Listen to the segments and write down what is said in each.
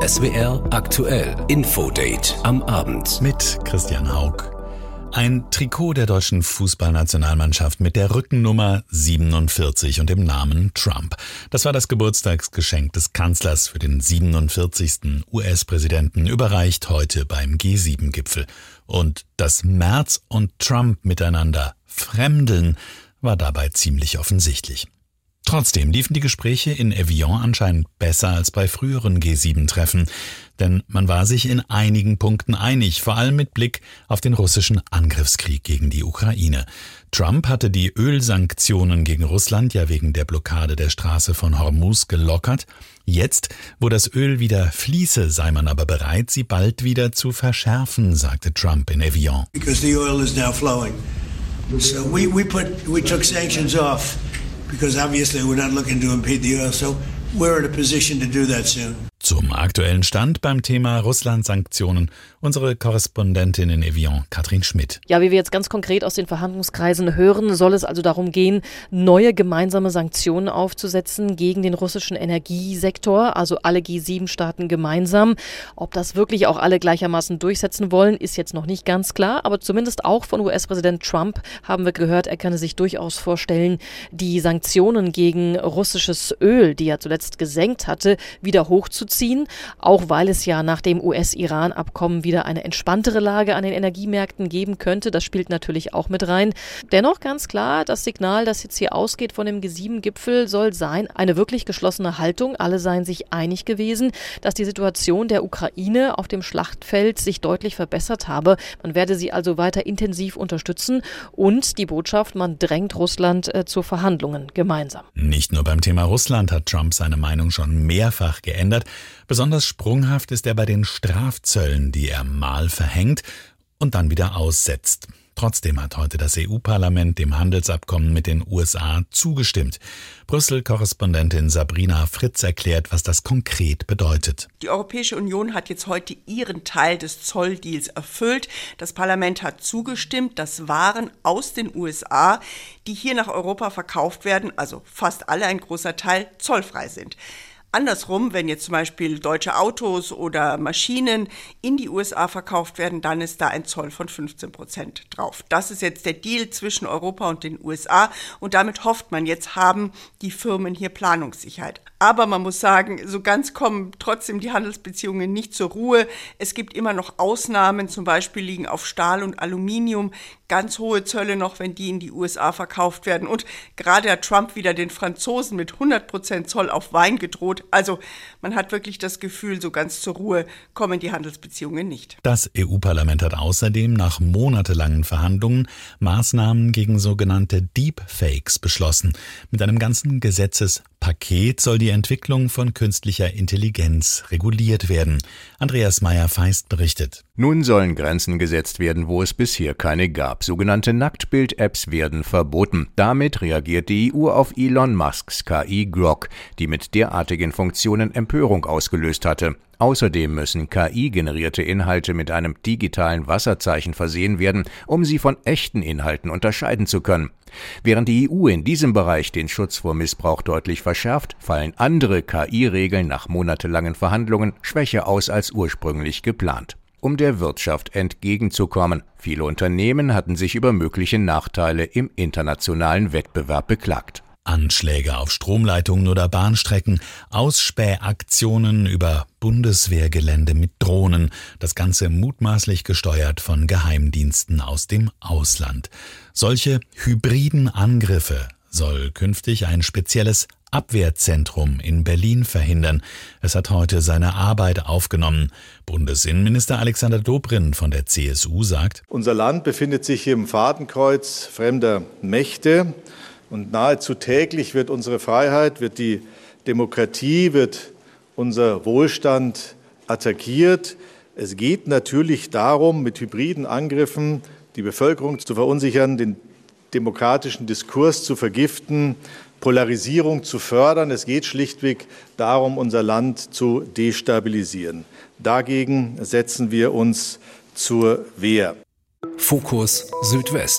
SWR aktuell Infodate am Abend mit Christian Haug. Ein Trikot der deutschen Fußballnationalmannschaft mit der Rückennummer 47 und dem Namen Trump. Das war das Geburtstagsgeschenk des Kanzlers für den 47. US-Präsidenten, überreicht heute beim G7-Gipfel. Und dass Merz und Trump miteinander fremdeln, war dabei ziemlich offensichtlich. Trotzdem liefen die Gespräche in Evian anscheinend besser als bei früheren G7-Treffen, denn man war sich in einigen Punkten einig, vor allem mit Blick auf den russischen Angriffskrieg gegen die Ukraine. Trump hatte die Ölsanktionen gegen Russland ja wegen der Blockade der Straße von Hormuz gelockert. Jetzt, wo das Öl wieder fließe, sei man aber bereit, sie bald wieder zu verschärfen, sagte Trump in Evian. Because the oil is now flowing. So we took sanctions off. Because obviously we're not looking to impede the oil, so we're in a position to do that soon. Zum aktuellen Stand beim Thema Russland-Sanktionen unsere Korrespondentin in Evian, Katrin Schmidt. Ja, wie wir jetzt ganz konkret aus den Verhandlungskreisen hören, soll es also darum gehen, neue gemeinsame Sanktionen aufzusetzen gegen den russischen Energiesektor, also alle G7-Staaten gemeinsam. Ob das wirklich auch alle gleichermaßen durchsetzen wollen, ist jetzt noch nicht ganz klar, aber zumindest auch von US-Präsident Trump haben wir gehört, er könne sich durchaus vorstellen, die Sanktionen gegen russisches Öl, die er zuletzt gesenkt hatte, wieder hochzuziehen, auch weil es ja nach dem US-Iran-Abkommen wieder eine entspanntere Lage an den Energiemärkten geben könnte. Das spielt natürlich auch mit rein. Dennoch ganz klar, das Signal, das jetzt hier ausgeht von dem G7-Gipfel, soll sein, eine wirklich geschlossene Haltung. Alle seien sich einig gewesen, dass die Situation der Ukraine auf dem Schlachtfeld sich deutlich verbessert habe. Man werde sie also weiter intensiv unterstützen und die Botschaft, man drängt Russland zu Verhandlungen gemeinsam. Nicht nur beim Thema Russland hat Trump seine Meinung schon mehrfach geändert. Besonders sprunghaft ist er bei den Strafzöllen, die er mal verhängt und dann wieder aussetzt. Trotzdem hat heute das EU-Parlament dem Handelsabkommen mit den USA zugestimmt. Brüssel-Korrespondentin Sabrina Fritz erklärt, was das konkret bedeutet. Die Europäische Union hat jetzt heute ihren Teil des Zolldeals erfüllt. Das Parlament hat zugestimmt, dass Waren aus den USA, die hier nach Europa verkauft werden, also fast alle, ein großer Teil, zollfrei sind. Andersrum, wenn jetzt zum Beispiel deutsche Autos oder Maschinen in die USA verkauft werden, dann ist da ein Zoll von 15% drauf. Das ist jetzt der Deal zwischen Europa und den USA und damit hofft man, jetzt haben die Firmen hier Planungssicherheit. Aber man muss sagen, so ganz kommen trotzdem die Handelsbeziehungen nicht zur Ruhe. Es gibt immer noch Ausnahmen, zum Beispiel liegen auf Stahl und Aluminium ganz hohe Zölle noch, wenn die in die USA verkauft werden. Und gerade hat Trump wieder den Franzosen mit 100% Zoll auf Wein gedroht. Also man hat wirklich das Gefühl, so ganz zur Ruhe kommen die Handelsbeziehungen nicht. Das EU-Parlament hat außerdem nach monatelangen Verhandlungen Maßnahmen gegen sogenannte Deepfakes beschlossen. Mit einem ganzen Gesetzespaket soll die Entwicklung von künstlicher Intelligenz reguliert werden. Andreas Meyer-Feist berichtet. Nun sollen Grenzen gesetzt werden, wo es bisher keine gab. Sogenannte Nacktbild-Apps werden verboten. Damit reagiert die EU auf Elon Musks KI Grok, die mit derartigen Funktionen Empörung ausgelöst hatte. Außerdem müssen KI-generierte Inhalte mit einem digitalen Wasserzeichen versehen werden, um sie von echten Inhalten unterscheiden zu können. Während die EU in diesem Bereich den Schutz vor Missbrauch deutlich verschärft, fallen andere KI-Regeln nach monatelangen Verhandlungen schwächer aus als ursprünglich geplant. Um der Wirtschaft entgegenzukommen. Viele Unternehmen hatten sich über mögliche Nachteile im internationalen Wettbewerb beklagt. Anschläge auf Stromleitungen oder Bahnstrecken, Ausspähaktionen über Bundeswehrgelände mit Drohnen, das Ganze mutmaßlich gesteuert von Geheimdiensten aus dem Ausland. Solche hybriden Angriffe soll künftig ein spezielles Abwehrzentrum in Berlin verhindern. Es hat heute seine Arbeit aufgenommen. Bundesinnenminister Alexander Dobrindt von der CSU sagt: Unser Land befindet sich hier im Fadenkreuz fremder Mächte. Und nahezu täglich wird unsere Freiheit, wird die Demokratie, wird unser Wohlstand attackiert. Es geht natürlich darum, mit hybriden Angriffen die Bevölkerung zu verunsichern, den demokratischen Diskurs zu vergiften, Polarisierung zu fördern. Es geht schlichtweg darum, unser Land zu destabilisieren. Dagegen setzen wir uns zur Wehr. Fokus Südwest.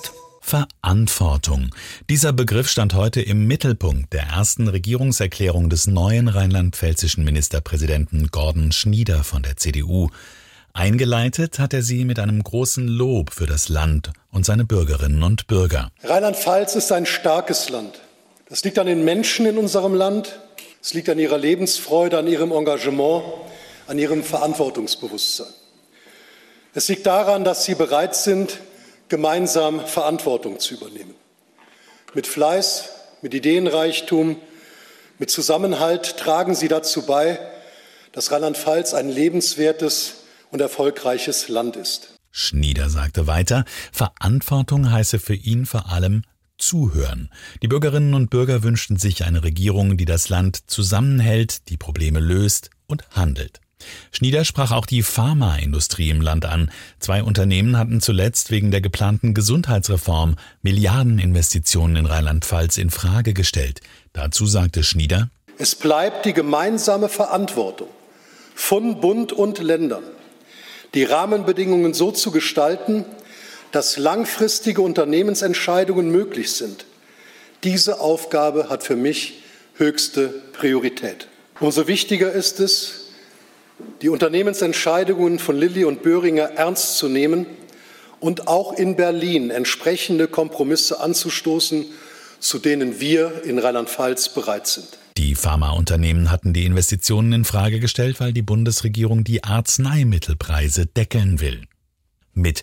Verantwortung. Dieser Begriff stand heute im Mittelpunkt der ersten Regierungserklärung des neuen rheinland-pfälzischen Ministerpräsidenten Gordon Schnieder von der CDU. Eingeleitet hat er sie mit einem großen Lob für das Land und seine Bürgerinnen und Bürger. Rheinland-Pfalz ist ein starkes Land. Das liegt an den Menschen in unserem Land. Es liegt an ihrer Lebensfreude, an ihrem Engagement, an ihrem Verantwortungsbewusstsein. Es liegt daran, dass sie bereit sind, gemeinsam Verantwortung zu übernehmen. Mit Fleiß, mit Ideenreichtum, mit Zusammenhalt tragen sie dazu bei, dass Rheinland-Pfalz ein lebenswertes und erfolgreiches Land ist. Schnieder sagte weiter, Verantwortung heiße für ihn vor allem zuhören. Die Bürgerinnen und Bürger wünschten sich eine Regierung, die das Land zusammenhält, die Probleme löst und handelt. Schnieder sprach auch die Pharmaindustrie im Land an. 2 Unternehmen hatten zuletzt wegen der geplanten Gesundheitsreform Milliardeninvestitionen in Rheinland-Pfalz in Frage gestellt. Dazu sagte Schnieder: Es bleibt die gemeinsame Verantwortung von Bund und Ländern, die Rahmenbedingungen so zu gestalten, dass langfristige Unternehmensentscheidungen möglich sind. Diese Aufgabe hat für mich höchste Priorität. Umso wichtiger ist es, die Unternehmensentscheidungen von Lilly und Boehringer ernst zu nehmen und auch in Berlin entsprechende Kompromisse anzustoßen, zu denen wir in Rheinland-Pfalz bereit sind. Die Pharmaunternehmen hatten die Investitionen in Frage gestellt, weil die Bundesregierung die Arzneimittelpreise deckeln will. Mit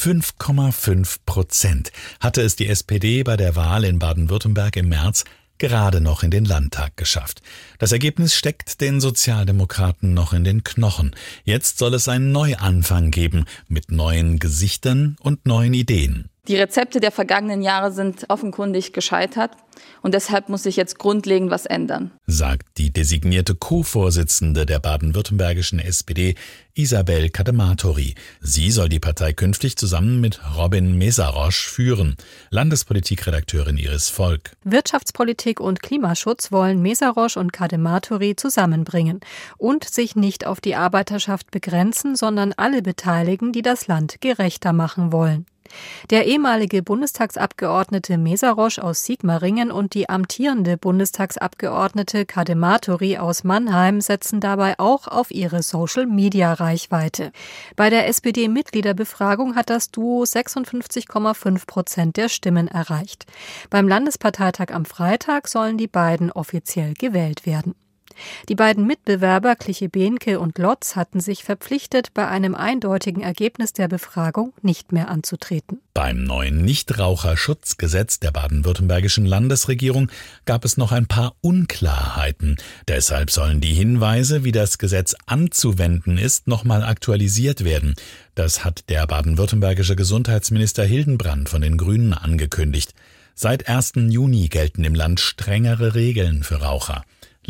5,5% hatte es die SPD bei der Wahl in Baden-Württemberg im März gerade noch in den Landtag geschafft. Das Ergebnis steckt den Sozialdemokraten noch in den Knochen. Jetzt soll es einen Neuanfang geben mit neuen Gesichtern und neuen Ideen. Die Rezepte der vergangenen Jahre sind offenkundig gescheitert und deshalb muss sich jetzt grundlegend was ändern, sagt die designierte Co-Vorsitzende der baden-württembergischen SPD, Isabel Kadematori. Sie soll die Partei künftig zusammen mit Robin Mesarosch führen. Landespolitikredakteurin Iris Volk. Wirtschaftspolitik und Klimaschutz wollen Mesarosch und Kadematori zusammenbringen und sich nicht auf die Arbeiterschaft begrenzen, sondern alle beteiligen, die das Land gerechter machen wollen. Der ehemalige Bundestagsabgeordnete Mesarosch aus Sigmaringen und die amtierende Bundestagsabgeordnete Kadematori aus Mannheim setzen dabei auch auf ihre Social-Media-Reichweite. Bei der SPD-Mitgliederbefragung hat das Duo 56,5% der Stimmen erreicht. Beim Landesparteitag am Freitag sollen die beiden offiziell gewählt werden. Die beiden Mitbewerber Cliche-Behnke und Lotz hatten sich verpflichtet, bei einem eindeutigen Ergebnis der Befragung nicht mehr anzutreten. Beim neuen Nichtraucherschutzgesetz der baden-württembergischen Landesregierung gab es noch ein paar Unklarheiten. Deshalb sollen die Hinweise, wie das Gesetz anzuwenden ist, nochmal aktualisiert werden. Das hat der baden-württembergische Gesundheitsminister Hildenbrand von den Grünen angekündigt. Seit 1. Juni gelten im Land strengere Regeln für Raucher.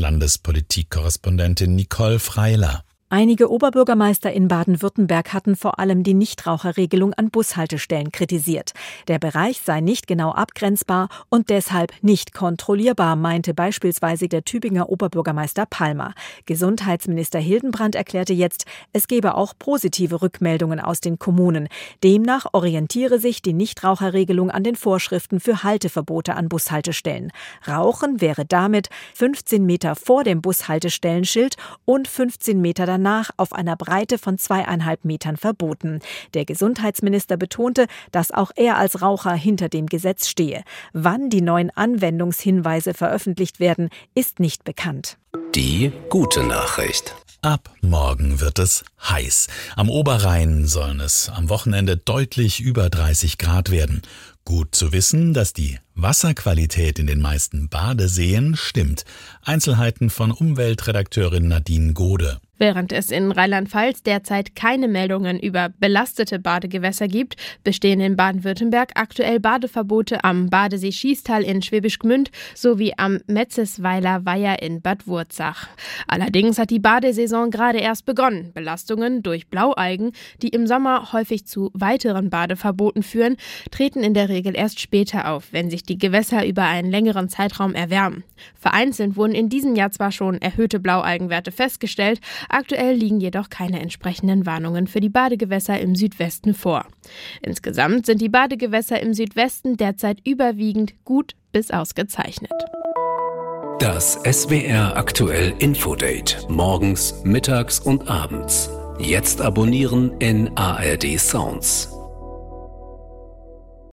Landespolitikkorrespondentin Nicole Freiler. Einige Oberbürgermeister in Baden-Württemberg hatten vor allem die Nichtraucherregelung an Bushaltestellen kritisiert. Der Bereich sei nicht genau abgrenzbar und deshalb nicht kontrollierbar, meinte beispielsweise der Tübinger Oberbürgermeister Palmer. Gesundheitsminister Hildenbrand erklärte jetzt, es gebe auch positive Rückmeldungen aus den Kommunen. Demnach orientiere sich die Nichtraucherregelung an den Vorschriften für Halteverbote an Bushaltestellen. Rauchen wäre damit 15 Meter vor dem Bushaltestellenschild und 15 Meter danach auf einer Breite von 2,5 Metern verboten. Der Gesundheitsminister betonte, dass auch er als Raucher hinter dem Gesetz stehe. Wann die neuen Anwendungshinweise veröffentlicht werden, ist nicht bekannt. Die gute Nachricht. Ab morgen wird es heiß. Am Oberrhein sollen es am Wochenende deutlich über 30 Grad werden. Gut zu wissen, dass die Wasserqualität in den meisten Badeseen stimmt. Einzelheiten von Umweltredakteurin Nadine Gode. Während es in Rheinland-Pfalz derzeit keine Meldungen über belastete Badegewässer gibt, bestehen in Baden-Württemberg aktuell Badeverbote am Badesee Schiestal in Schwäbisch Gmünd sowie am Metzesweiler Weiher in Bad Wurzach. Allerdings hat die Badesaison gerade erst begonnen. Belastungen durch Blaualgen, die im Sommer häufig zu weiteren Badeverboten führen, treten in der Regel erst später auf, wenn sich die Gewässer über einen längeren Zeitraum erwärmen. Vereinzelt wurden in diesem Jahr zwar schon erhöhte Blaualgenwerte festgestellt, Aktuell liegen jedoch keine entsprechenden Warnungen für die Badegewässer im Südwesten vor. Insgesamt sind die Badegewässer im Südwesten derzeit überwiegend gut bis ausgezeichnet. Das SWR aktuell Infodate. Morgens, mittags und abends. Jetzt abonnieren in ARD Sounds.